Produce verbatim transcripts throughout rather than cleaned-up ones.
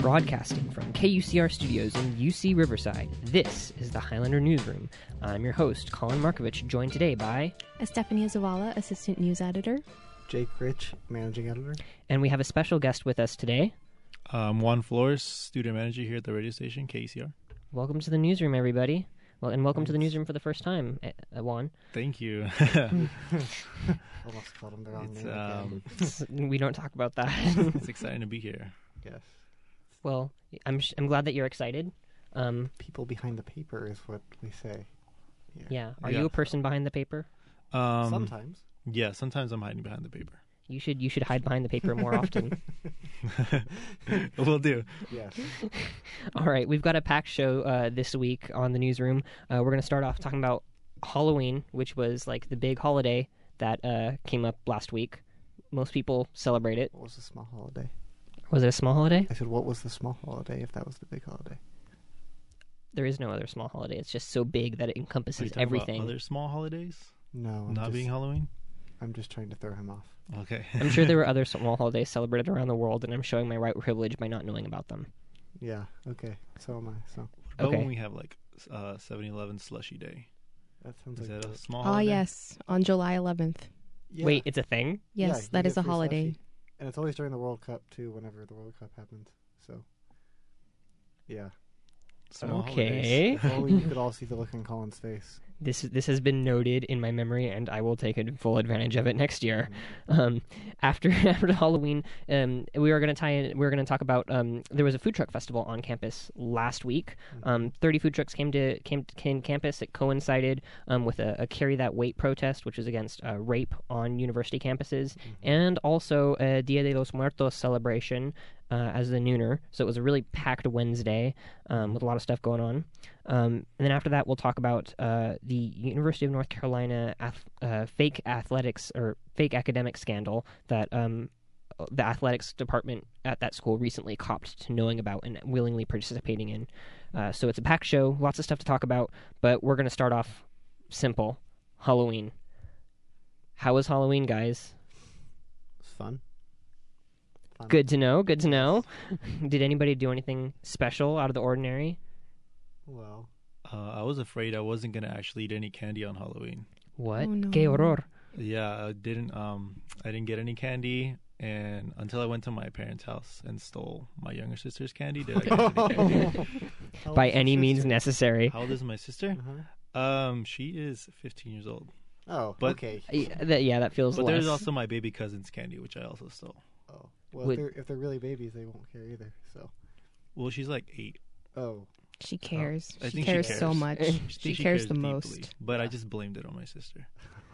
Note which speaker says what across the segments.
Speaker 1: Broadcasting from K U C R Studios in U C Riverside, this is the Highlander Newsroom. I'm your host, Colin Markovich, joined today by...
Speaker 2: Estefania Zavala, Assistant News Editor.
Speaker 3: Jake Rich, Managing Editor.
Speaker 1: And we have a special guest with us today.
Speaker 4: Um, Juan Flores, Student Manager here at the radio station, K U C R.
Speaker 1: Welcome to the newsroom, everybody. Well, and welcome to the newsroom for the first time, uh, Juan.
Speaker 4: Thank you.
Speaker 3: Almost called him the wrong
Speaker 4: It's,
Speaker 3: name
Speaker 4: um,
Speaker 1: We don't talk about that.
Speaker 4: It's exciting to be here.
Speaker 3: Yes.
Speaker 1: Well, I'm sh- I'm glad that you're excited. Um,
Speaker 3: People behind the paper is what we say. Yeah.
Speaker 1: yeah. Are
Speaker 4: Yeah.
Speaker 1: you a person behind the paper?
Speaker 4: Um,
Speaker 3: Sometimes.
Speaker 4: Yeah, sometimes I'm hiding behind the paper.
Speaker 1: You should you should hide behind the paper more often.
Speaker 4: Will do.
Speaker 3: Yes.
Speaker 1: All right, we've got a packed show uh, this week on the newsroom. Uh, we're going to start off talking about Halloween, which was like the big holiday that uh, came up last week. Most people celebrate it.
Speaker 3: What was the small holiday?
Speaker 1: Was it a small holiday?
Speaker 3: I said, what was the small holiday if that was the big holiday?
Speaker 1: There is no other small holiday. It's just so big that it
Speaker 4: Are you
Speaker 1: encompasses
Speaker 4: talking
Speaker 1: everything.
Speaker 4: about other small holidays?
Speaker 3: No. I'm
Speaker 4: Not
Speaker 3: just,
Speaker 4: being Halloween?
Speaker 3: I'm just trying to throw him off.
Speaker 4: Okay.
Speaker 1: I'm sure there were other small holidays celebrated around the world, and I'm showing my white privilege by not knowing about them.
Speaker 3: Yeah. Okay. So am I. So
Speaker 4: But
Speaker 1: Okay.
Speaker 4: when we have like uh, seven eleven Slushy Day.
Speaker 3: that sounds
Speaker 4: Is
Speaker 3: like
Speaker 4: that a
Speaker 3: the-
Speaker 4: small
Speaker 2: Ah,
Speaker 4: holiday?
Speaker 2: yes, on July eleventh.
Speaker 3: Yeah.
Speaker 1: Wait, it's a thing?
Speaker 3: Yeah,
Speaker 2: Yes,
Speaker 3: you
Speaker 2: that
Speaker 3: get
Speaker 2: is a
Speaker 3: free
Speaker 2: holiday.
Speaker 3: slushy. And it's always during the World Cup too. Whenever the World Cup happens. So. Yeah.
Speaker 4: Small
Speaker 1: Okay.
Speaker 3: If only you could all see the look on Colin's face.
Speaker 1: This this has been noted in my memory, and I will take a full advantage of it next year. Um, after after Halloween, um, we were going to tie in. We were going to talk about. Um, there was a food truck festival on campus last week. Um, Thirty food trucks came to came to came campus. It coincided um, with a, a carry that weight protest, which was against uh, rape on university campuses, and also a Dia de los Muertos celebration uh, as the nooner. So it was a really packed Wednesday um, with a lot of stuff going on. Um, and then after that, we'll talk about uh, the University of North Carolina ath- uh, fake athletics or fake academic scandal that um, the athletics department at that school recently copped to knowing about and willingly participating in. Uh, so it's a packed show, lots of stuff to talk about, but we're going to start off simple. Halloween. How was Halloween, guys?
Speaker 3: It's fun. Fun.
Speaker 1: Good to know, good to know. Did anybody do anything special out of the ordinary?
Speaker 3: Well.
Speaker 4: Uh, I was afraid I wasn't going to actually eat any candy on Halloween.
Speaker 1: What?
Speaker 2: Oh, no.
Speaker 1: Que horror.
Speaker 4: Yeah, I didn't um I didn't get any candy, and until I went to my parents' house and stole my younger sister's candy, did I get any candy.
Speaker 3: How
Speaker 1: By
Speaker 3: old's your
Speaker 1: any means
Speaker 3: sister?
Speaker 1: necessary.
Speaker 4: How old is my sister?
Speaker 3: Uh-huh.
Speaker 4: Um, she is fifteen years old.
Speaker 3: Oh,
Speaker 4: But-
Speaker 3: okay.
Speaker 1: Yeah, that, yeah, that feels
Speaker 4: But
Speaker 1: less.
Speaker 4: there's also my baby cousin's candy, which I also stole.
Speaker 3: Oh, well,
Speaker 1: Would-
Speaker 3: if they're, if they're really babies, they won't care either. So,
Speaker 4: Well, she's like eight.
Speaker 3: oh,
Speaker 2: She cares.
Speaker 4: I
Speaker 2: she
Speaker 4: think she
Speaker 2: cares so
Speaker 4: cares.
Speaker 2: much.
Speaker 4: I
Speaker 2: she
Speaker 4: think
Speaker 2: cares the
Speaker 4: deeply,
Speaker 2: most.
Speaker 4: But I just blamed it on my sister.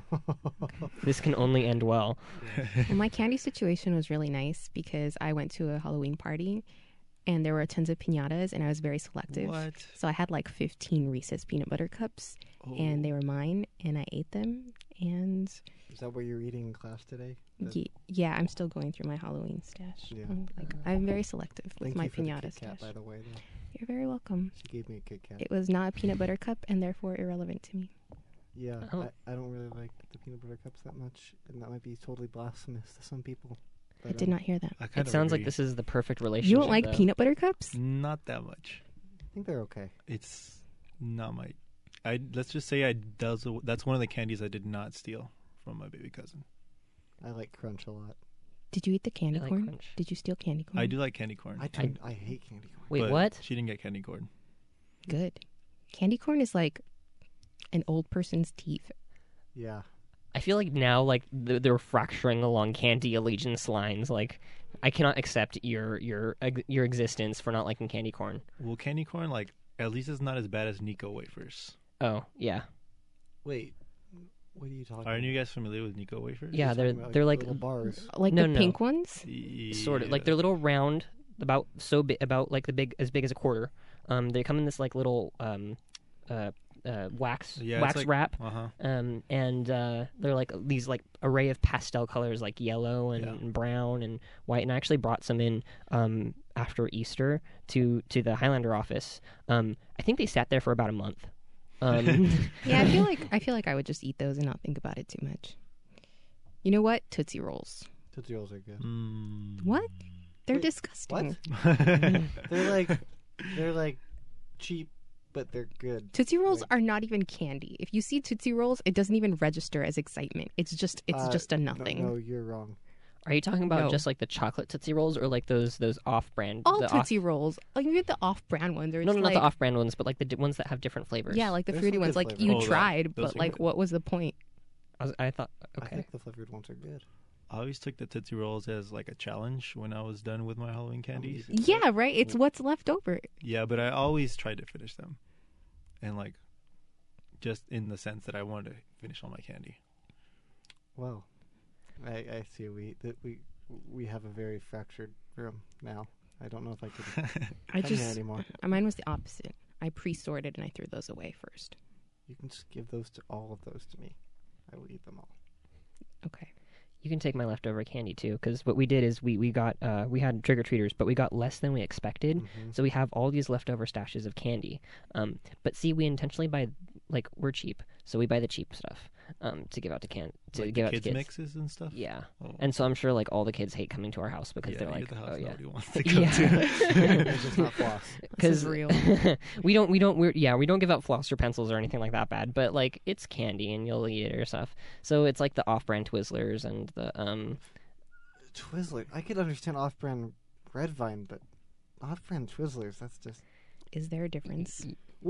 Speaker 1: This can only end well.
Speaker 2: Well, my candy situation was really nice because I went to a Halloween party and there were tons of piñatas and I was very selective.
Speaker 4: What?
Speaker 2: So I had like fifteen Reese's peanut butter cups
Speaker 4: Oh.
Speaker 2: and they were mine and I ate them. And
Speaker 3: is that what you're eating in class today? The-
Speaker 2: ye- yeah, I'm still going through my Halloween stash.
Speaker 3: Yeah.
Speaker 2: I'm, like, I'm very selective with
Speaker 3: Thank
Speaker 2: my
Speaker 3: you for the
Speaker 2: piñata
Speaker 3: Kit Kat,
Speaker 2: stash.
Speaker 3: by the way. Though.
Speaker 2: You're very welcome.
Speaker 3: She gave me a Kit Kat.
Speaker 2: It was not a peanut butter cup and therefore irrelevant to me.
Speaker 3: Yeah,
Speaker 1: Oh.
Speaker 3: I, I don't really like the peanut butter cups that much, and that might be totally blasphemous to some people.
Speaker 2: I
Speaker 3: But,
Speaker 2: did
Speaker 3: um,
Speaker 2: not hear that.
Speaker 4: I kind
Speaker 1: It
Speaker 4: of
Speaker 1: sounds like
Speaker 4: agree.
Speaker 1: this is the perfect relationship.
Speaker 2: You don't like
Speaker 1: though.
Speaker 2: peanut butter cups?
Speaker 4: Not that much.
Speaker 3: I think they're okay.
Speaker 4: It's not my. I let's just say I that's that's one of the candies I did not steal from my baby cousin.
Speaker 3: I like Crunch a lot.
Speaker 2: Did you eat the candy
Speaker 1: I like
Speaker 2: corn?
Speaker 1: Crunch.
Speaker 2: Did you steal candy corn?
Speaker 4: I do like candy corn.
Speaker 3: I do, I, hate candy corn.
Speaker 1: Wait,
Speaker 4: but
Speaker 1: what?
Speaker 4: She didn't get candy corn.
Speaker 2: Good. Candy corn is like an old person's teeth.
Speaker 3: Yeah,
Speaker 1: I feel like now, like th- they're fracturing along candy allegiance lines. Like, I cannot accept your your ex- your existence for not liking candy corn.
Speaker 4: Well, candy corn, like at least it's not as bad as Nico wafers.
Speaker 1: Oh, yeah,
Speaker 3: wait. What are you talking?
Speaker 4: Aren't
Speaker 3: about?
Speaker 4: you guys familiar with Nico wafers?
Speaker 1: yeah.
Speaker 3: You're
Speaker 1: They're
Speaker 3: talking about,
Speaker 1: they're like
Speaker 3: little bars.
Speaker 2: Like
Speaker 1: No,
Speaker 2: the
Speaker 1: no.
Speaker 2: pink ones?
Speaker 1: sort of like they're little round, about so big, about like the big as big as a quarter. Um, they come in this like little um, uh, uh, wax
Speaker 4: Yeah, it's
Speaker 1: wax
Speaker 4: like-
Speaker 1: wrap.
Speaker 4: Uh huh.
Speaker 1: Um, and uh, they're like these like array of pastel colors, like yellow and,
Speaker 4: Yeah.
Speaker 1: and brown and white. And I actually brought some in um, after Easter to to the Highlander office. Um, I think they sat there for about a month. Um,
Speaker 2: Yeah, I feel like I feel like I would just eat those and not think about it too much. You know what? Tootsie Rolls.
Speaker 3: Tootsie Rolls are good.
Speaker 4: Mm.
Speaker 2: What? They're
Speaker 3: Wait,
Speaker 2: disgusting.
Speaker 3: They're like they're like cheap, but they're good.
Speaker 2: Tootsie Rolls
Speaker 3: Like-
Speaker 2: are not even candy. If you see Tootsie Rolls, it doesn't even register as excitement. It's just it's
Speaker 3: Uh,
Speaker 2: just a
Speaker 3: No,
Speaker 2: nothing.
Speaker 3: no, you're wrong.
Speaker 1: Are you talking about
Speaker 2: No.
Speaker 1: just like the chocolate Tootsie Rolls or like those those off-brand?
Speaker 2: All
Speaker 1: the
Speaker 2: Tootsie Rolls. Like you get the off-brand ones. Or
Speaker 1: Off, no,
Speaker 2: it's
Speaker 1: no,
Speaker 2: like,
Speaker 1: not the off-brand ones, but like the di- ones that have different flavors.
Speaker 2: Yeah, like the
Speaker 3: There's
Speaker 2: fruity
Speaker 3: some
Speaker 2: ones.
Speaker 3: good
Speaker 2: Like
Speaker 3: flavors.
Speaker 2: you
Speaker 4: Oh, that-
Speaker 2: tried,
Speaker 4: those
Speaker 2: but
Speaker 4: are
Speaker 2: like,
Speaker 4: good.
Speaker 2: what was the point?
Speaker 1: I, was, I thought
Speaker 3: I
Speaker 1: okay.
Speaker 3: think the flavored ones are good.
Speaker 4: I always took the Tootsie Rolls as like a challenge when I was done with my Halloween candies.
Speaker 2: Yeah, right. It's what's left over.
Speaker 4: Yeah, but I always tried to finish them, and like, just in the sense that I wanted to finish all my candy.
Speaker 3: Well, I, I see. We that we we have a very fractured room now. I don't know if I could
Speaker 2: I
Speaker 3: come here
Speaker 2: just
Speaker 3: anymore.
Speaker 2: mine was the opposite. I pre-sorted and I threw those away first.
Speaker 3: You can just give those to all of those to me. I will eat them all.
Speaker 2: Okay.
Speaker 1: You can take my leftover candy too, because what we did is we we got uh, we had trick or treaters, but we got less than we expected.
Speaker 3: Mhm.
Speaker 1: So we have all these leftover stashes of candy. Um, but see, we intentionally buy like we're cheap, so we buy the cheap stuff um, to give out to can to
Speaker 4: Like
Speaker 1: give
Speaker 4: the
Speaker 1: out
Speaker 4: kids
Speaker 1: to kids.
Speaker 4: mixes and stuff.
Speaker 1: Yeah,
Speaker 4: Oh.
Speaker 1: and so I'm sure like all the kids hate coming to our house because
Speaker 4: yeah,
Speaker 1: they're
Speaker 4: you're
Speaker 1: like,
Speaker 4: the house
Speaker 1: oh yeah,
Speaker 4: nobody wants to go
Speaker 1: Yeah.
Speaker 4: to.
Speaker 3: It's just not floss.
Speaker 2: This is
Speaker 1: because
Speaker 2: real.
Speaker 1: we don't we don't we're, yeah we don't give out floss or pencils or anything like that bad, but like it's candy and you'll eat it or stuff. So it's like the off-brand Twizzlers and the um
Speaker 3: Twizzler. I could understand off-brand Red Vine, but off-brand Twizzlers. That's just.
Speaker 2: Is there a difference?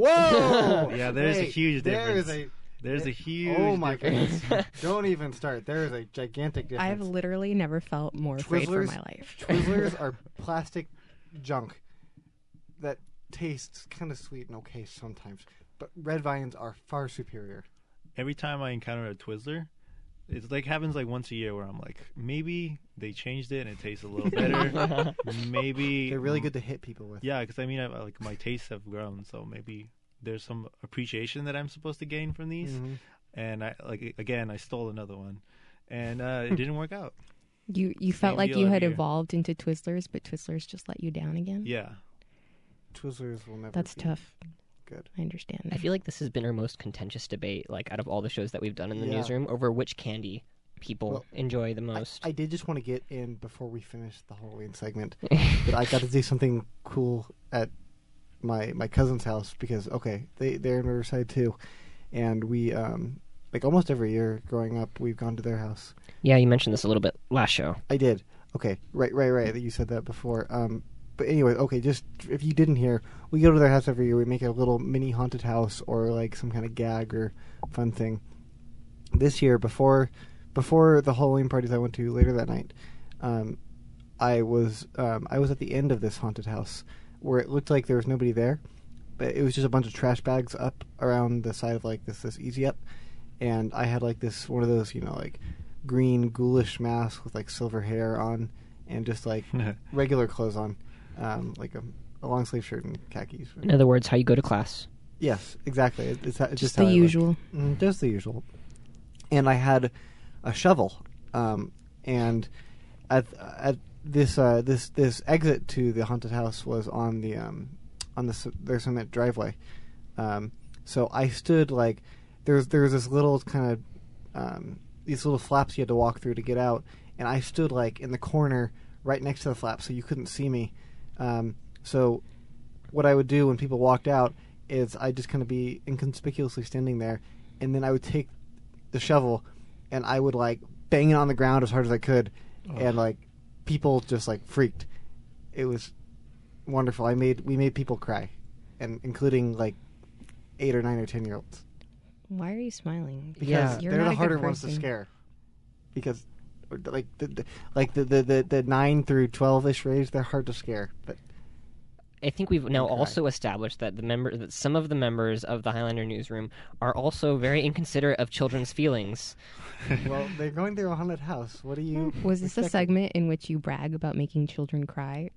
Speaker 3: Whoa!
Speaker 4: Yeah, there's a
Speaker 3: Hey,
Speaker 4: huge
Speaker 3: There is
Speaker 4: difference.
Speaker 3: a.
Speaker 4: There's a huge.
Speaker 3: Oh my
Speaker 4: difference.
Speaker 3: goodness! Don't even start. There is a gigantic difference.
Speaker 2: I've literally never felt more afraid for
Speaker 3: Twizzlers-
Speaker 2: my life.
Speaker 3: Twizzlers are plastic junk that tastes kind of sweet and okay sometimes, but Red Vines are far superior.
Speaker 4: Every time I encounter a Twizzler, it's like happens like once a year where I'm like, maybe they changed it and it tastes a little better. Maybe
Speaker 3: They're really good to hit people with.
Speaker 4: Yeah, because I mean, I, like my tastes have grown, so maybe there's some appreciation that I'm supposed to gain from these.
Speaker 3: Mhm.
Speaker 4: And I like again, I stole another one, and uh, it didn't work out.
Speaker 2: You you felt
Speaker 4: Same
Speaker 2: like
Speaker 4: deal
Speaker 2: you
Speaker 4: every
Speaker 2: had
Speaker 4: year.
Speaker 2: evolved into Twizzlers, but Twizzlers just let you down again.
Speaker 4: Yeah,
Speaker 3: Twizzlers will never.
Speaker 2: That's
Speaker 3: be
Speaker 2: tough.
Speaker 3: Good.
Speaker 2: I understand.
Speaker 1: I feel like this has been our most contentious debate, like out of all the shows that we've done in the
Speaker 3: Yeah.
Speaker 1: newsroom, over which candy people
Speaker 3: Well,
Speaker 1: enjoy the
Speaker 3: I,
Speaker 1: most.
Speaker 3: I did just want to get in before we finish the Halloween segment that I got to do something cool at my my cousin's house because okay, they they're in Riverside too, and we um like almost every year growing up we've gone to their house.
Speaker 1: Yeah, you mentioned this a little bit last show.
Speaker 3: I did. Okay, right, right, right. You said that before. Um, but anyway, okay. Just if you didn't hear, we go to their house every year. We make a little mini haunted house or like some kind of gag or fun thing. This year, before before the Halloween parties I went to later that night, um, I was um, I was at the end of this haunted house where it looked like there was nobody there, but it was just a bunch of trash bags up around the side of like this this easy up, and I had like this one of those you know like green ghoulish mask with like silver hair on and just like regular clothes on, um, like a, a long sleeve shirt and khakis.
Speaker 1: In other words, how you go to class.
Speaker 3: Yes, exactly. It, it's, it's
Speaker 2: just
Speaker 3: just
Speaker 2: the
Speaker 3: how I look.
Speaker 2: usual.
Speaker 3: Mm, just the usual. And I had a shovel, um, and at at this uh, this this exit to the haunted house was on the um, on the c- their cement driveway. Um, so I stood like there's there was this little kind of um, these little flaps you had to walk through to get out, and I stood like in the corner right next to the flap, so you couldn't see me. Um, so what I would do when people walked out is I'd just kind of be inconspicuously standing there, and then I would take the shovel and I would like bang it on the ground as hard as I could,
Speaker 4: Oh.
Speaker 3: and like people just like freaked. It was wonderful. I made we made people cry, and including like eight or nine or ten year olds.
Speaker 2: Why are you smiling?
Speaker 3: Because
Speaker 1: Yeah.
Speaker 2: You're
Speaker 3: they're
Speaker 2: not
Speaker 3: the
Speaker 2: a good
Speaker 3: harder ones to
Speaker 2: person.
Speaker 3: scare. Because like the, the like the, the, the, the nine through twelve ish range, they're hard to scare. But
Speaker 1: I think we've now
Speaker 3: Okay.
Speaker 1: also established that the member that some of the members of the Highlander newsroom are also very inconsiderate of children's feelings.
Speaker 3: well, they're going through a haunted house. What do you?
Speaker 2: Was this a
Speaker 3: expect?
Speaker 2: segment in which you brag about making children cry?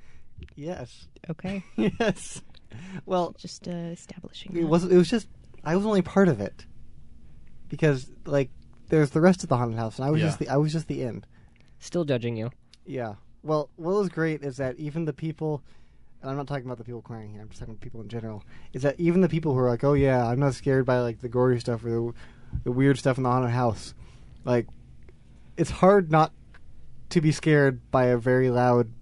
Speaker 3: Yes.
Speaker 2: Okay,
Speaker 3: Yes. Well,
Speaker 2: just uh, establishing.
Speaker 3: it
Speaker 2: that.
Speaker 3: was. It was just. I was only part of it. Because like there's the rest of the haunted house, and I was
Speaker 4: Yeah.
Speaker 3: just the I was just the end.
Speaker 1: Still judging you.
Speaker 3: Yeah. Well, what was great is that even the people, and I'm not talking about the people crying here, I'm just talking about people in general, is that even the people who are like, oh yeah, I'm not scared by like the gory stuff or the, the weird stuff in the haunted house, like, it's hard not to be scared by a very loud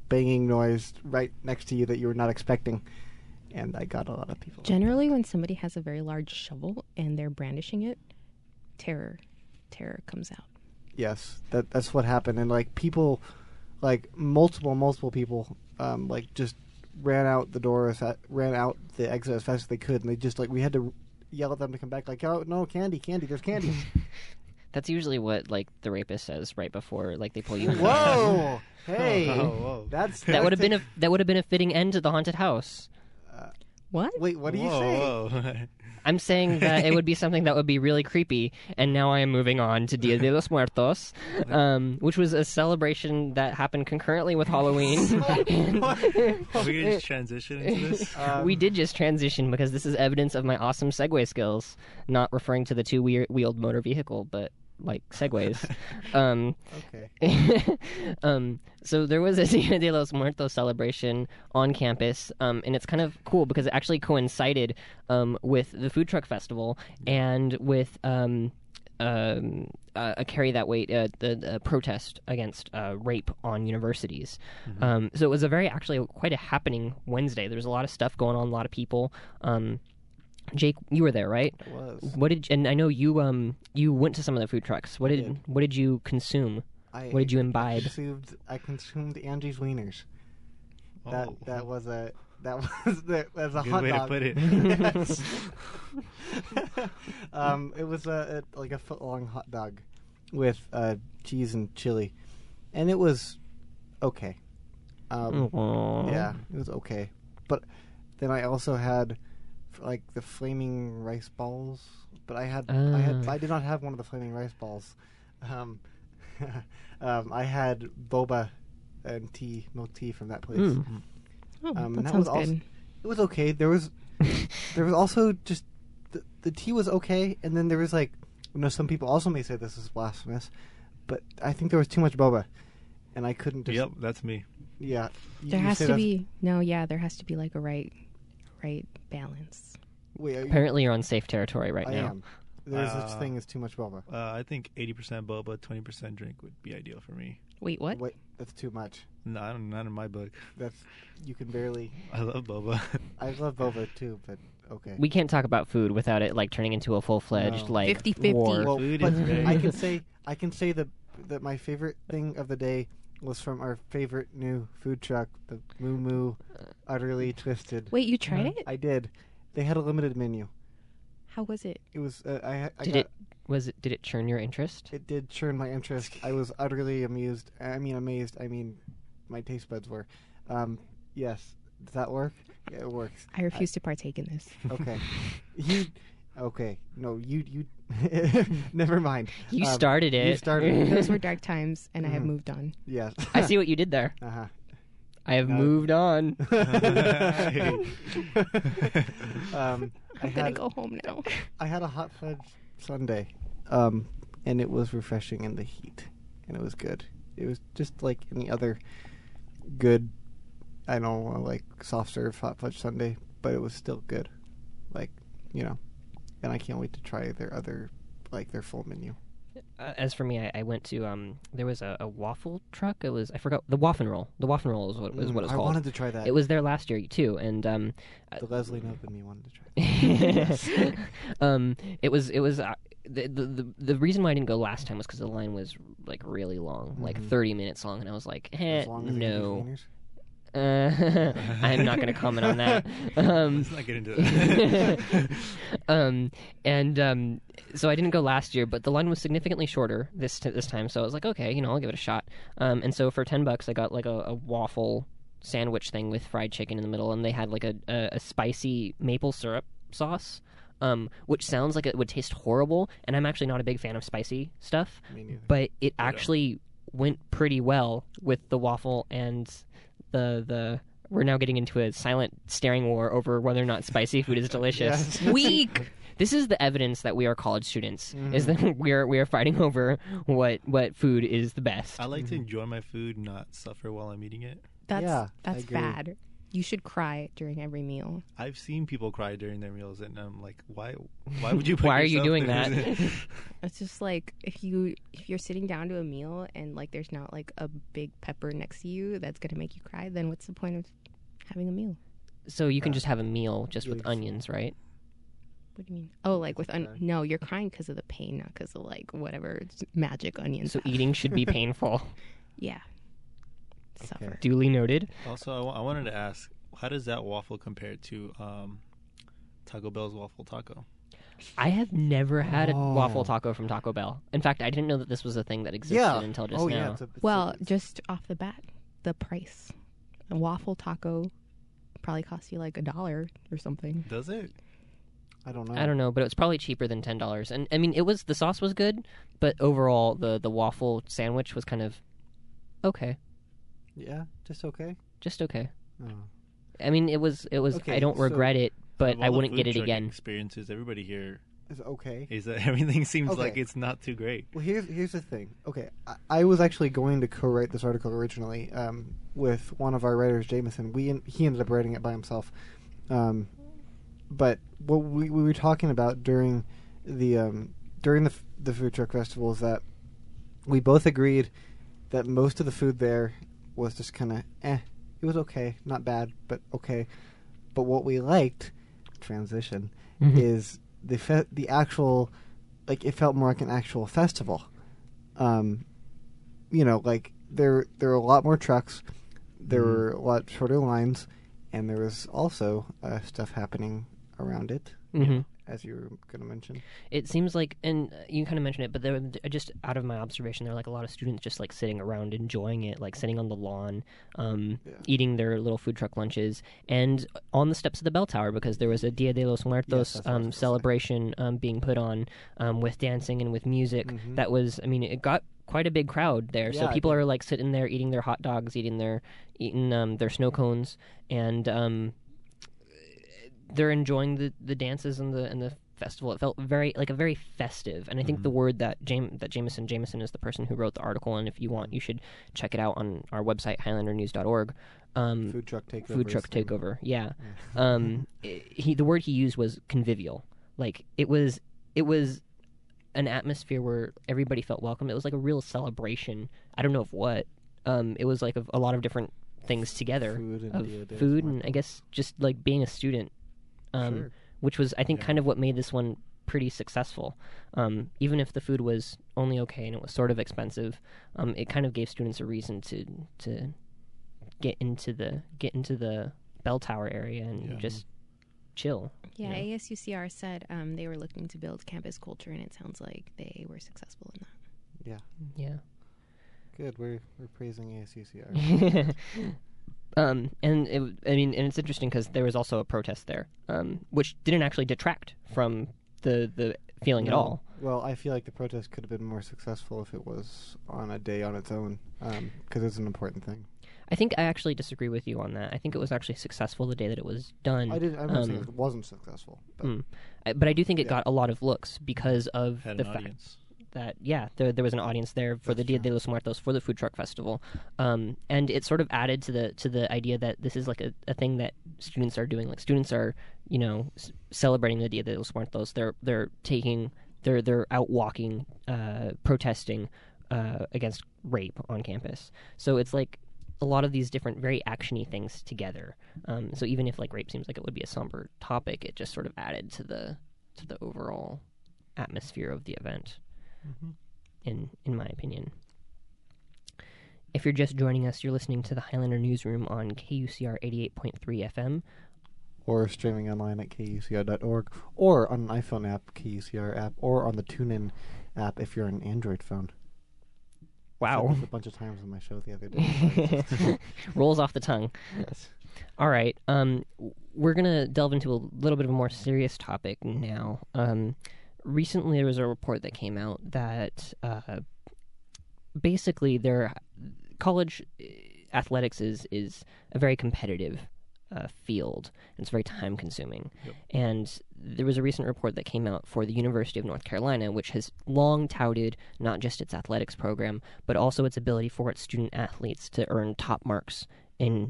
Speaker 3: banging noise right next to you that you were not expecting, and I got a lot of people.
Speaker 2: Generally, when somebody has a very large shovel and they're brandishing it, terror, terror comes out.
Speaker 3: Yes, that that's what happened, and like people, like multiple multiple people, um, like just ran out the door, as fa- ran out the exit as fast as they could, and they just like we had to yell at them to come back, like, oh no, candy, candy, there's candy.
Speaker 1: That's usually what like the rapist says right before like they pull you in.
Speaker 3: Whoa, hey,
Speaker 4: Whoa, whoa.
Speaker 3: that's
Speaker 1: That would have been a that would have been a fitting end to the haunted house.
Speaker 2: What?
Speaker 3: Wait, what do you
Speaker 4: whoa,
Speaker 3: say?
Speaker 4: Whoa.
Speaker 1: I'm saying that it would be something that would be really creepy, and now I am moving on to Dia de los Muertos, um, which was a celebration that happened concurrently with Halloween. And
Speaker 4: Are we gonna just transition into this?
Speaker 3: Um,
Speaker 1: we did just transition because this is evidence of my awesome Segway skills, not referring to the two-wheeled motor vehicle, but like Segways. um,
Speaker 3: Okay.
Speaker 1: um, so there was a Dia de los Muertos celebration on campus, um, and it's kind of cool because it actually coincided um, with the food truck festival and with um, um, uh, a carry that weight, uh, the, the protest against uh, rape on universities.
Speaker 4: Mm-hmm.
Speaker 1: Um, so it was a very actually quite a happening Wednesday. There was a lot of stuff going on, a lot of people. Um, Jake, you were there, right?
Speaker 3: It was.
Speaker 1: What did and I know you um you went to some of the food trucks. What
Speaker 3: I
Speaker 1: did,
Speaker 3: did.
Speaker 1: what did you consume?
Speaker 3: I,
Speaker 1: What did you
Speaker 3: I
Speaker 1: imbibe?
Speaker 3: consumed, I consumed Angie's wieners. That
Speaker 4: Oh.
Speaker 3: that was a that was that was a
Speaker 4: Good
Speaker 3: hot
Speaker 4: way to
Speaker 3: dog.
Speaker 4: put it.
Speaker 3: Yes. um, it was a, a like a foot long hot dog with uh, cheese and chili, and it was okay. Um,
Speaker 1: Aw.
Speaker 3: yeah, it was okay. But then I also had f- like the flaming rice balls. But I had I had
Speaker 1: Ah.
Speaker 3: I did not have one of the flaming rice balls. Um, um, I had boba and tea, milk tea from that place.
Speaker 1: Mm.
Speaker 2: Oh,
Speaker 3: Um,
Speaker 2: that
Speaker 3: and that
Speaker 2: sounds
Speaker 3: was also-
Speaker 2: good.
Speaker 3: It was okay. There was there was also just the, the tea was okay, and then there was like you know some people also may say this is blasphemous, but I think there was too much boba, and I couldn't. Just,
Speaker 4: Yep, that's me.
Speaker 3: Yeah. You-
Speaker 2: There
Speaker 3: you
Speaker 2: has
Speaker 3: say
Speaker 2: to
Speaker 3: that's-
Speaker 2: be no, yeah. There has to be like a right, right balance.
Speaker 3: Wait, are you-
Speaker 1: Apparently, you're on safe territory right
Speaker 3: I
Speaker 1: now.
Speaker 3: am. There's
Speaker 4: Uh,
Speaker 3: such thing as too much boba.
Speaker 4: Uh, I think eighty percent boba, twenty percent drink would be ideal for me.
Speaker 2: Wait, what?
Speaker 3: Wait, that's too much.
Speaker 4: No, I don't, not in my book.
Speaker 3: That's you can barely.
Speaker 4: I love boba.
Speaker 3: I love boba too, but okay.
Speaker 1: We can't talk about food without it like turning into a full fledged
Speaker 3: No.
Speaker 1: like
Speaker 2: fifty-fifty.
Speaker 1: war.
Speaker 3: Well,
Speaker 4: Food
Speaker 3: but
Speaker 4: is great.
Speaker 3: I can say I can say that that my favorite thing of the day was from our favorite new food truck, the Moo Moo Utterly Twisted.
Speaker 2: Wait, you tried it?
Speaker 3: I did. They had a limited menu.
Speaker 2: How was it?
Speaker 3: It was uh, I, I
Speaker 1: Did
Speaker 3: got,
Speaker 1: it was it did it churn your interest?
Speaker 3: It did churn my interest. I was utterly amused. I mean, amazed. I mean, my taste buds were. Um, yes. Does that work? Yeah, it works.
Speaker 2: I refuse to partake in this.
Speaker 3: Okay. you. Okay. No, you. You. Never mind.
Speaker 1: You
Speaker 3: Um,
Speaker 1: started it.
Speaker 3: You started it.
Speaker 2: Those were dark times, and I have
Speaker 3: Mhm.
Speaker 2: moved on.
Speaker 3: Yes.
Speaker 1: I see what you did there.
Speaker 3: Uh huh.
Speaker 1: I have
Speaker 3: No.
Speaker 1: moved on.
Speaker 3: um, I
Speaker 2: I'm gonna
Speaker 3: had
Speaker 2: go home now.
Speaker 3: I had a hot fudge sundae, um, and it was refreshing in the heat, and it was good. It was just like any other good, I don't know, like soft serve hot fudge sundae, but it was still good. Like, you know, and I can't wait to try their other, like their full menu.
Speaker 1: Uh, as for me, I, I went to um. There was a, a waffle truck. It was I forgot the waffle roll. The waffle roll is what is what
Speaker 3: Mm,
Speaker 1: it's
Speaker 3: I
Speaker 1: called.
Speaker 3: wanted to try that.
Speaker 1: It was there last year too, and um,
Speaker 3: the Leslie Knope and me wanted to try. That.
Speaker 1: um, it was it was uh, the, the the the reason why I didn't go last time was because the line was like really long, like
Speaker 3: Mhm.
Speaker 1: thirty minutes long, and I was like, eh,
Speaker 3: As long as
Speaker 1: no.
Speaker 3: Andy's wieners.
Speaker 1: Uh, I'm not going to comment on that. Um,
Speaker 4: Let's not get into that.
Speaker 1: um, and um, so I didn't go last year, but the line was significantly shorter this t- this time. So I was like, okay, you know, I'll give it a shot. Um, and so for ten bucks, I got like a, a waffle sandwich thing with fried chicken in the middle, and they had like a a, a spicy maple syrup sauce. Um, which sounds like it would taste horrible, and I'm actually not a big fan of spicy stuff,
Speaker 3: Me neither.
Speaker 1: but it actually went pretty well with the waffle and the the. We're now getting into a silent staring war over whether or not spicy food is delicious.
Speaker 3: Yes.
Speaker 1: Weak. This is the evidence that we are college students. Is
Speaker 3: Mhm.
Speaker 1: that we are we are fighting over what what food is the best.
Speaker 4: I like to enjoy my food, not suffer while I'm eating it.
Speaker 2: That's
Speaker 3: Yeah, I
Speaker 2: that's
Speaker 3: agree.
Speaker 2: bad. You should cry during every meal.
Speaker 4: I've seen people cry during their meals, and I'm like, why? Why would you? Put
Speaker 1: Why are you
Speaker 4: yourself
Speaker 1: doing
Speaker 4: there?
Speaker 1: that?
Speaker 2: It's just like if you if you're sitting down to a meal and like there's not like a big pepper next to you that's gonna make you cry, then what's the point of having a meal?
Speaker 1: So you can
Speaker 3: Uh,
Speaker 1: just have a meal just with
Speaker 3: yes.
Speaker 1: onions, right?
Speaker 2: What do you mean? Oh, like with on-
Speaker 3: Okay.
Speaker 2: no, you're crying because of the pain, not because of like whatever magic onions.
Speaker 1: So
Speaker 2: have.
Speaker 1: eating should be painful.
Speaker 2: yeah, suffer.
Speaker 1: Duly noted.
Speaker 4: Also, I, wa- I wanted to ask, how does that waffle compare to um, Taco Bell's waffle taco?
Speaker 1: I have never had a
Speaker 3: Oh.
Speaker 1: waffle taco from Taco Bell. In fact, I didn't know that this was a thing that existed
Speaker 3: Yeah.
Speaker 1: until just
Speaker 3: oh
Speaker 1: now.
Speaker 3: yeah. It's a, it's
Speaker 2: Well,
Speaker 3: a, it's,
Speaker 2: just off the bat, the price. A waffle taco probably costs you like a dollar or something.
Speaker 4: Does it?
Speaker 3: I don't know.
Speaker 1: I don't know, but it was probably cheaper than ten dollars. And I mean, it was the sauce was good, but overall, the the waffle sandwich was kind of okay,
Speaker 3: Yeah, just okay.
Speaker 1: just okay.
Speaker 3: Oh.
Speaker 1: I mean, it was it was.
Speaker 3: Okay,
Speaker 1: I don't
Speaker 3: so-
Speaker 1: regret it, but
Speaker 4: Of
Speaker 1: I
Speaker 4: all the
Speaker 1: wouldn't
Speaker 4: food
Speaker 1: get it
Speaker 4: truck
Speaker 1: again.
Speaker 4: Experiences. Everybody here
Speaker 3: Is it okay?
Speaker 4: is that everything seems
Speaker 3: Okay.
Speaker 4: like it's not too great.
Speaker 3: Well, here's here's the thing. Okay, I, I was actually going to co-write this article originally um, with one of our writers, Jameson. We en- he ended up writing it by himself. Um, but what we, we were talking about during the um, during the f- the food truck festival is that we both agreed that most of the food there was just kind of eh. It was okay, not bad, but okay. But what we liked, transition,
Speaker 1: Mhm.
Speaker 3: is the fe- the actual, like it felt more like an actual festival. Um, you know, like there there were a lot more trucks, there
Speaker 4: Mhm.
Speaker 3: were a lot shorter lines, and there was also uh, stuff happening around it,
Speaker 1: hmm
Speaker 3: as you were going to mention.
Speaker 1: It seems like, and uh, you kind of mentioned it, but there, just out of my observation, there are like a lot of students just like sitting around enjoying it, like sitting on the lawn, um,
Speaker 3: Yeah.
Speaker 1: eating their little food truck lunches, and on the steps of the bell tower because there was a Dia de los Muertos
Speaker 3: Yes, that's what I was
Speaker 1: um,
Speaker 3: gonna say.
Speaker 1: celebration um, being put on um, with dancing and with music.
Speaker 3: Mhm.
Speaker 1: That was, I mean, it got quite a big crowd there.
Speaker 3: Yeah,
Speaker 1: so
Speaker 3: it
Speaker 1: people
Speaker 3: did.
Speaker 1: are like sitting there eating their hot dogs, eating their eating um, their snow cones, and um, they're enjoying the, the dances and the and the festival. It felt very like a very festive, and I think
Speaker 4: Mhm.
Speaker 1: the word that Jame that Jameson Jameson is the person who wrote the article, and if you want, you should check it out on our website highlander news dot org. Um,
Speaker 3: Food truck takeover.
Speaker 1: food
Speaker 3: is
Speaker 1: truck
Speaker 3: the-
Speaker 1: takeover, yeah.
Speaker 3: Yeah.
Speaker 1: Um, i- he the word he used was convivial. Like it was it was an atmosphere where everybody felt welcome. It was like a real celebration. I don't know of what. Um, it was like a, a lot of different things together
Speaker 3: Food and
Speaker 1: of
Speaker 3: Dia de los
Speaker 1: food and I
Speaker 3: Muertos.
Speaker 1: guess just like being a student. Um,
Speaker 3: Sure.
Speaker 1: which was I think
Speaker 4: Yeah.
Speaker 1: kind of what made this one pretty successful. Um, even if the food was only okay and it was sort of expensive, um, it kind of gave students a reason to to get into the get into the bell tower area and
Speaker 4: Yeah.
Speaker 1: just chill.
Speaker 2: Yeah,
Speaker 1: Yeah.
Speaker 2: A S U C R said um, they were looking to build campus culture, and it sounds like they were successful in that.
Speaker 3: Yeah,
Speaker 1: Yeah.
Speaker 3: good. We're we're praising A S U C R.
Speaker 1: um, and it, I mean, and it's interesting because there was also a protest there, um, which didn't actually detract from the the feeling at
Speaker 3: No.
Speaker 1: all.
Speaker 3: Well, I feel like the protest could have been more successful if it was on a day on its own, because it's an important thing.
Speaker 1: I think I actually disagree with you on that. I think it was actually successful the day that it was done.
Speaker 3: I did. I'm not saying
Speaker 1: Um,
Speaker 3: it wasn't successful, but
Speaker 1: Mm. I, but I do think it
Speaker 3: Yeah.
Speaker 1: got a lot of looks because of
Speaker 4: Had
Speaker 1: the
Speaker 4: an
Speaker 1: fact
Speaker 4: audience.
Speaker 1: that yeah, there there was an audience there for
Speaker 3: That's
Speaker 1: the Dia
Speaker 3: true.
Speaker 1: de los Muertos for the food truck festival, um, and it sort of added to the to the idea that this is like a, a thing that students are doing. Like students are you know s- celebrating the Dia de los Muertos. They're they're taking they're they're out walking, uh, protesting uh, against rape on campus. So it's like a lot of these different very actiony things together. Um, so even if like rape seems like it would be a somber topic, it just sort of added to the to the overall atmosphere of the event.
Speaker 4: Mm-hmm.
Speaker 1: in in my opinion. If you're just joining us, you're listening to the Highlander Newsroom on K U C R eighty-eight point three F M.
Speaker 3: or streaming online at K U C R dot org, or on an iPhone app, K U C R app, or on the TuneIn app if you're an Android phone. Said
Speaker 1: Wow.
Speaker 3: this a bunch of times on my show the other day.
Speaker 1: Rolls off the tongue.
Speaker 3: Yes.
Speaker 1: All right. Um, w- we're going to delve into a little bit of a more serious topic now. Um, recently, there was a report that came out that uh, basically their college uh, athletics is, is a very competitive uh, field. And it's very time consuming.
Speaker 4: Yep.
Speaker 1: And there was a recent report that came out for the University of North Carolina, which has long touted not just its athletics program, but also its ability for its student athletes to earn top marks in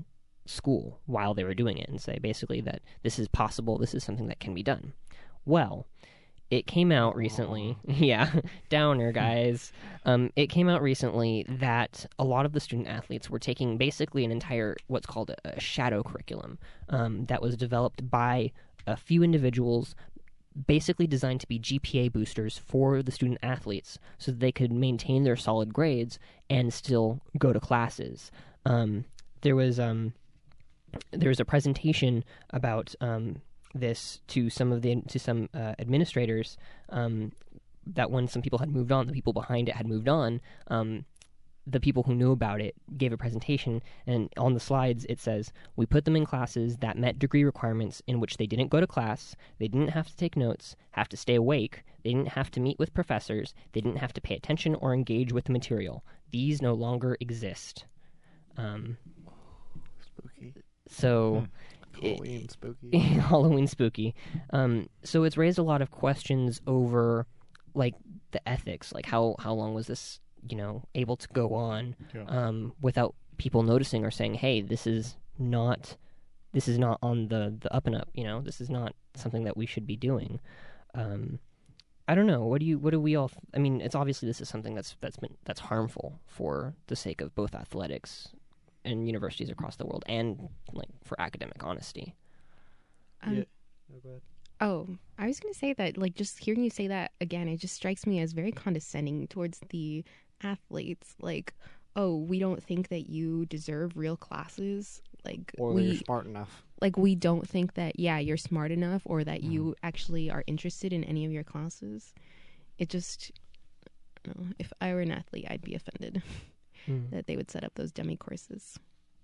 Speaker 1: school while they were doing it and say basically that this is possible, this is something that can be done. Well, it came out recently, yeah, downer, guys. Um, it came out recently that a lot of the student athletes were taking basically an entire, what's called a, a shadow curriculum um, that was developed by a few individuals, basically designed to be G P A boosters for the student athletes so that they could maintain their solid grades and still go to classes. Um, there was um, there was a presentation about um, this to some of the to some uh, administrators um, that when some people had moved on, the people behind it had moved on. Um, the people who knew about it gave a presentation, and on the slides it says, we put them in classes that met degree requirements in which they didn't go to class, they didn't have to take notes, have to stay awake, they didn't have to meet with professors, they didn't have to pay attention or engage with the material. These no longer exist. Um,
Speaker 3: Spooky.
Speaker 1: so...
Speaker 3: Halloween spooky.
Speaker 1: Halloween spooky. Um, so it's raised a lot of questions over, like, the ethics. Like, how, how long was this, you know, able to go on
Speaker 4: Yeah.
Speaker 1: um, without people noticing or saying, hey, this is not this is not on the, the up and up, you know? This is not something that we should be doing. Um, I don't know. What do you? What do we all? Th- I mean, it's obviously this is something that's that's been that's harmful for the sake of both athletics and universities across the world, and like for academic honesty.
Speaker 2: Um,
Speaker 3: Yeah. Oh, go ahead.
Speaker 2: Oh, I was going to say that, like, just hearing you say that again, it just strikes me as very condescending towards the athletes. Like, oh, we don't think that you deserve real classes. Like,
Speaker 3: Or
Speaker 2: we,
Speaker 3: you're smart enough.
Speaker 2: like, we don't think that, yeah, you're smart enough or that you actually are interested in any of your classes. It just, I don't know, if I were an athlete, I'd be offended
Speaker 1: Mm.
Speaker 2: that they would set up those dummy courses.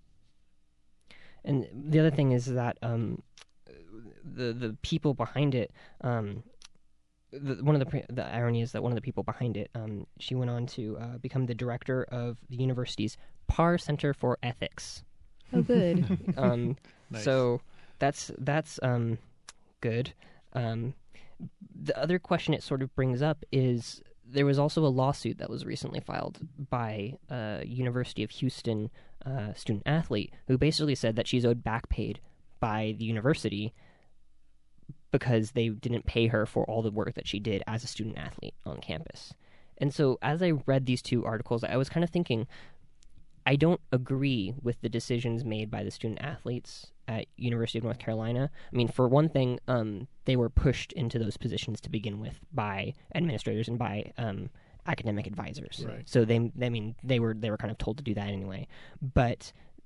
Speaker 1: And the other thing is that um, the the people behind it, um, the, one of the pre- the irony is that one of the people behind it, um, she went on to uh, become the director of the university's Parr Center for Ethics.
Speaker 2: Oh, good.
Speaker 1: Um,
Speaker 4: Nice.
Speaker 1: So that's that's um, good. Um, the other question it sort of brings up is there was also a lawsuit that was recently filed by a University of Houston uh, student athlete who basically said that she's owed back paid by the university because they didn't pay her for all the work that she did as a student athlete on campus. And so as I read these two articles, I was kind of thinking, I don't agree with the decisions made by the student athletes at University of North Carolina. I mean, for one thing, um, they were pushed into those positions to begin with by administrators and by um, academic advisors.
Speaker 4: Right.
Speaker 1: So they, I mean, they were they were kind of told to do that anyway. But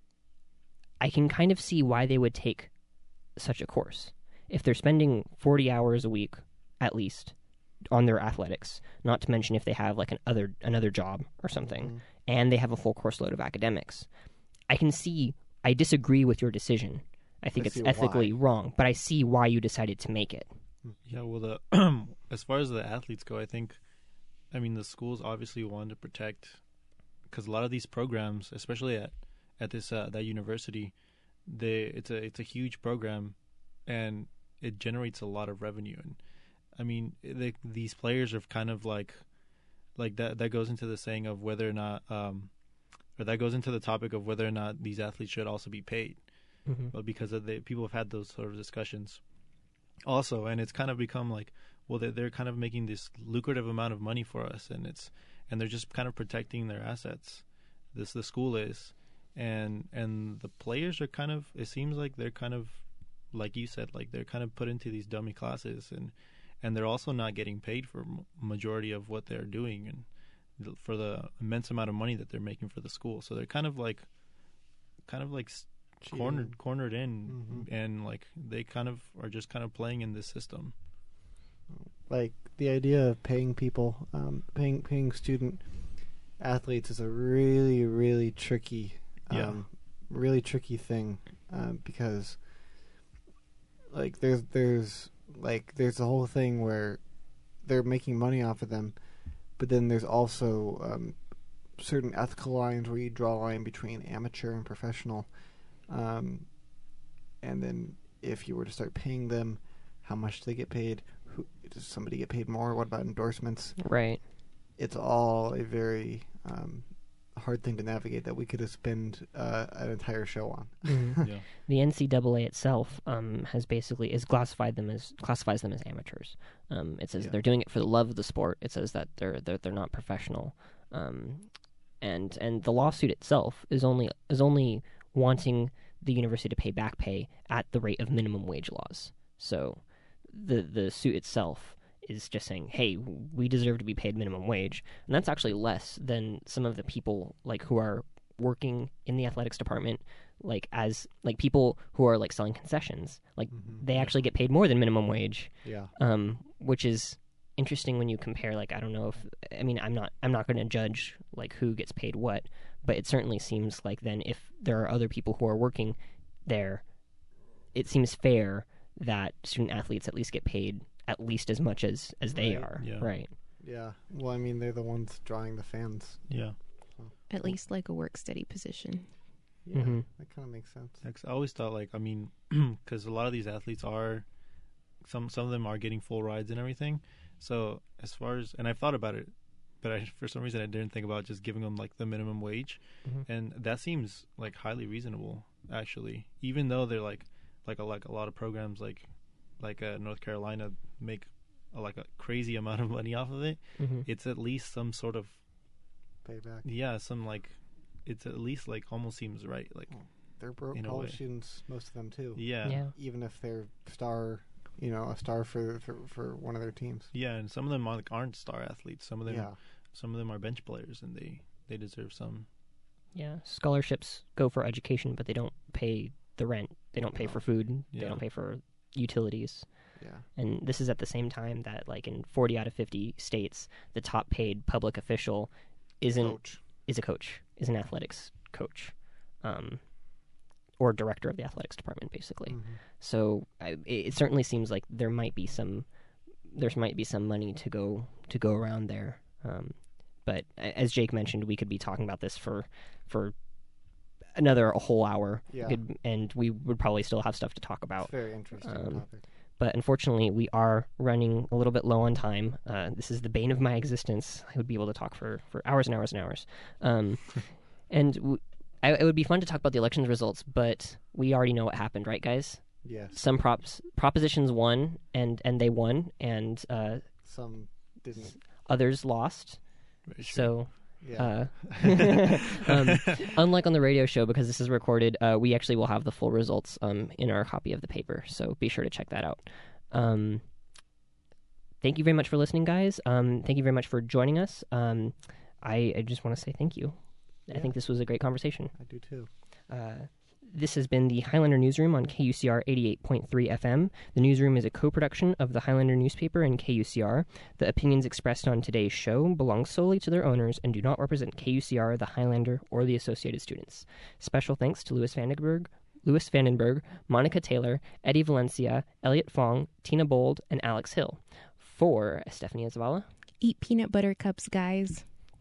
Speaker 1: I can kind of see why they would take such a course if they're spending forty hours a week at least on their athletics. Not to mention if they have like an other another job or something.
Speaker 3: Mhm.
Speaker 1: And they have a full course load of academics. I can see, I disagree with your decision. I think
Speaker 3: I
Speaker 1: it's
Speaker 3: see
Speaker 1: ethically
Speaker 3: why.
Speaker 1: wrong, but I see why you decided to make it.
Speaker 4: Yeah, well, the as far as the athletes go, I think, I mean, the schools obviously want to protect, because a lot of these programs, especially at at this uh, that university, they it's a it's a huge program, and it generates a lot of revenue. And I mean, they, these players are kind of like, like that that goes into the saying of whether or not, um, or that goes into the topic of whether or not these athletes should also be paid.
Speaker 1: Mm-hmm.
Speaker 4: But because of the people have had those sort of discussions also, and it's kind of become like, well, they're, they're kind of making this lucrative amount of money for us, and it's and they're just kind of protecting their assets. This the school is, and and the players are kind of, it seems like they're kind of, like you said, like they're kind of put into these dummy classes, and and they're also not getting paid for m- majority of what they're doing, and th- for the immense amount of money that they're making for the school. So they're kind of like, kind of like s-
Speaker 3: Cheating.
Speaker 4: cornered, cornered in,
Speaker 3: Mhm.
Speaker 4: and like they kind of are just kind of playing in this system.
Speaker 3: Like the idea of paying people, um, paying paying student athletes is a really really tricky, um,
Speaker 4: Yeah.
Speaker 3: really tricky thing, um, because like there's there's like there's the whole thing where they're making money off of them, but then there's also um, certain ethical lines where you draw a line between amateur and professional, um, and then if you were to start paying them, how much do they get paid? Who, does somebody get paid more? What about endorsements?
Speaker 1: Right.
Speaker 3: It's all a very um, hard thing to navigate that we could have spent uh, an entire show on.
Speaker 1: Mhm.
Speaker 4: Yeah.
Speaker 1: The N C double A itself um, has basically is classified them as classifies them as amateurs. Um, it says
Speaker 3: Yeah.
Speaker 1: they're doing it for the love of the sport. It says that they're they're, they're not professional, um, and and the lawsuit itself is only is only wanting the university to pay back pay at the rate of minimum wage laws. So the the suit itself is just saying, hey, we deserve to be paid minimum wage, and that's actually less than some of the people like who are working in the athletics department, like as like people who are like selling concessions, like
Speaker 3: Mhm.
Speaker 1: they actually get paid more than minimum wage,
Speaker 3: Yeah.
Speaker 1: um, which is interesting when you compare. Like, I don't know if I mean I'm not I'm not going to judge like who gets paid what, but it certainly seems like then if there are other people who are working there, it seems fair that student athletes at least get paid at least as much as as they
Speaker 3: Right.
Speaker 1: are,
Speaker 4: Yeah.
Speaker 1: right?
Speaker 3: Yeah. Well, I mean, they're the ones drawing the fans.
Speaker 4: Yeah.
Speaker 2: At least like a work study position.
Speaker 3: Yeah,
Speaker 1: Mhm.
Speaker 3: that kind of makes sense.
Speaker 4: Yeah, 'cause I always thought like I mean, because a lot of these athletes are, some some of them are getting full rides and everything. So as far as and I've thought about it, but I, for some reason I didn't think about just giving them like the minimum wage,
Speaker 1: Mhm.
Speaker 4: and that seems like highly reasonable actually. Even though they're like like a, like a lot of programs like like uh, North Carolina make a, like a crazy amount of money off of it.
Speaker 1: Mm-hmm.
Speaker 4: It's at least some sort of
Speaker 3: Payback.
Speaker 4: yeah some like it's at least like almost seems right like
Speaker 3: They're broke
Speaker 4: In a
Speaker 3: college
Speaker 4: way.
Speaker 3: students, most of them too.
Speaker 4: yeah.
Speaker 1: Yeah.
Speaker 3: Even if they're star, you know, a star for for, for one of their teams.
Speaker 4: Yeah, and some of them aren't, aren't star athletes. Some of them,
Speaker 3: Yeah.
Speaker 4: some of them are bench players, and they, they deserve some.
Speaker 1: Yeah, scholarships go for education, but they don't pay the rent. They don't pay
Speaker 3: No.
Speaker 1: for food. They
Speaker 4: Yeah.
Speaker 1: don't pay for utilities.
Speaker 3: Yeah.
Speaker 1: And this is at the same time that, like in forty out of fifty states, the top paid public official isn't
Speaker 3: Coach.
Speaker 1: is a coach, is an athletics coach, um, or director of the athletics department, basically.
Speaker 3: Mhm.
Speaker 1: So I, it, it certainly seems like there might be some there might be some money to go to go around there. Um, but a- as Jake mentioned, we could be talking about this for for another a whole hour,
Speaker 3: Yeah.
Speaker 1: Could- and we would probably still have stuff to talk
Speaker 3: It's
Speaker 1: about.
Speaker 3: a very interesting
Speaker 1: um,
Speaker 3: topic.
Speaker 1: But unfortunately, we are running a little bit low on time. Uh, this is the bane of my existence. I would be able to talk for, for hours and hours and hours. Um, and w- I, it would be fun to talk about the elections results, but we already know what happened, right, guys?
Speaker 3: Yes.
Speaker 1: Some props propositions won, and, and they won, and uh,
Speaker 3: Some didn't.
Speaker 1: others lost.
Speaker 4: Very true.
Speaker 1: So,
Speaker 3: Yeah.
Speaker 1: uh, um, unlike on the radio show, because this is recorded, uh, we actually will have the full results um, in our copy of the paper. So be sure to check that out. Um, thank you very much for listening, guys. Um, thank you very much for joining us. Um, I, I just want to say thank you. I
Speaker 3: Yeah.
Speaker 1: think this was a great conversation.
Speaker 3: I do too.
Speaker 1: Uh, this has been the Highlander Newsroom on K U C R eighty-eight point three F M. The Newsroom is a co-production of the Highlander newspaper and K U C R. The opinions expressed on today's show belong solely to their owners and do not represent K U C R, the Highlander, or the associated students. Special thanks to Louis Vandenberg, Louis Vandenberg, Monica Taylor, Eddie Valencia, Elliot Fong, Tina Bold, and Alex Hill. For Stephanie Zavala.
Speaker 2: Eat peanut butter cups, guys.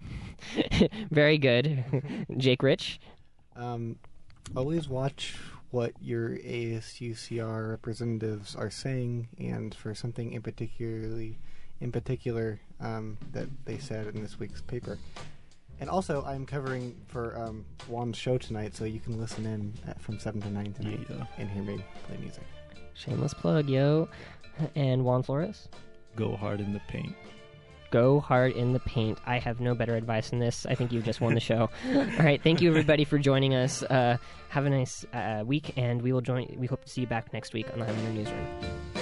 Speaker 1: Very good. Jake Rich.
Speaker 3: Um, always watch what your A S U C R representatives are saying, and for something in particularly, in particular, um, that they said in this week's paper. And also, I'm covering for um, Juan's show tonight, so you can listen in at, from seven to nine tonight
Speaker 4: Yeah.
Speaker 3: and hear me play music.
Speaker 1: Shameless plug, yo. And Juan Flores.
Speaker 4: Go hard in the paint.
Speaker 1: Go hard in the paint. I have no better advice than this. I think you've just won the show. All right, thank you everybody for joining us. Uh, have a nice uh, week, and we will join. We hope to see you back next week on the Highlander Newsroom.